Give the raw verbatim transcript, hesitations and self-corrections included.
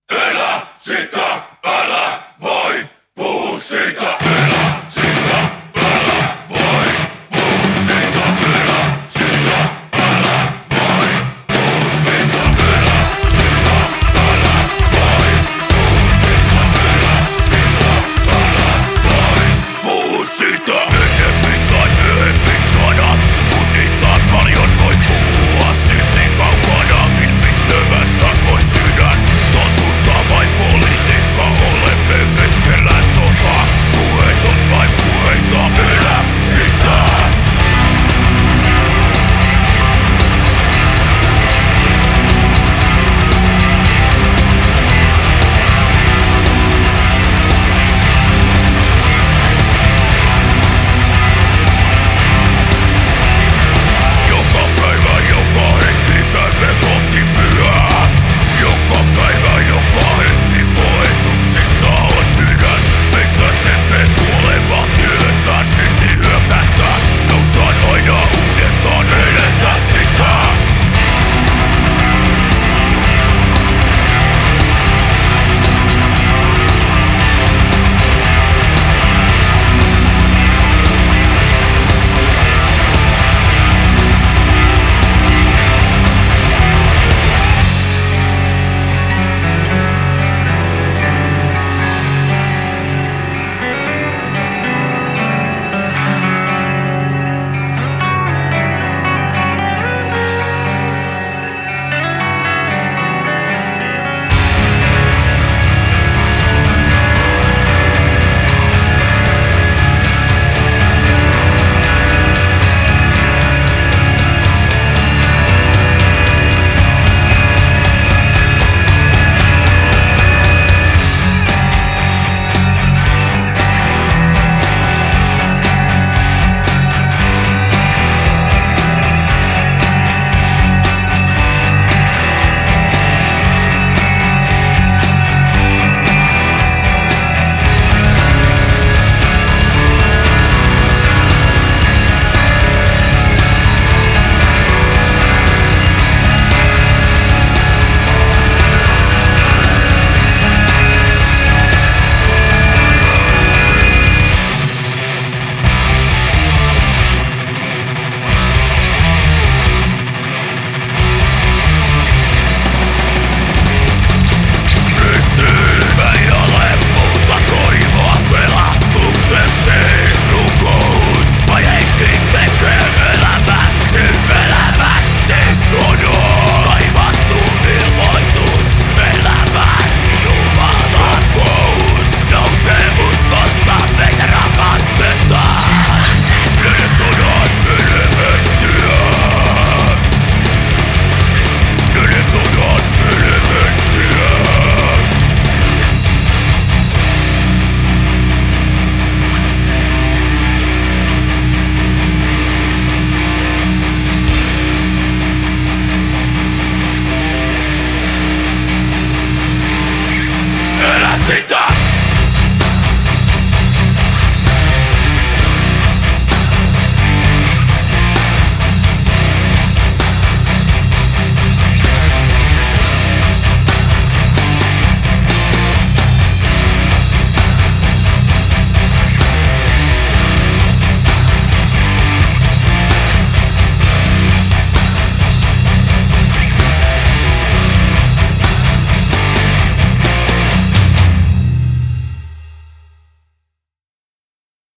Elä sitä, älä voi puhu siitä. Elä sitä, älä voi puhu siitä. Elä sitä, älä voi puhu siitä. Elä sitä, älä voi puhu siitä. Elä sitä, älä voi puhu siitä. Ennemmin tai myöhemmin sanat, kun niitä paljon voi puhua. Silti kaukana vilpittömästä voi sydän. Totuutta vai politiikka, olemme keskellä sotaa. Puheet on vain puheita, elä sitä. Joka päivä, joka hetki käymme kohti pyhää. Joka päivä, joka hetki koetuksissa on sydän. Meissä teemme kuolevaa työtään, silti hyökätään. Noustaan aina uudestaan, eletään sitä. Elä sitä!